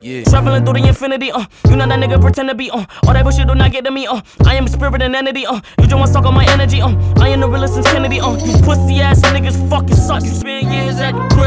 Traveling through the infinity, you know that nigga pretend to be, all that bullshit do not get to me, I am a spirit and entity, you just wanna suck on my energy, I am the realest since Kennedy, you pussy ass niggas fucking suck, you spend years at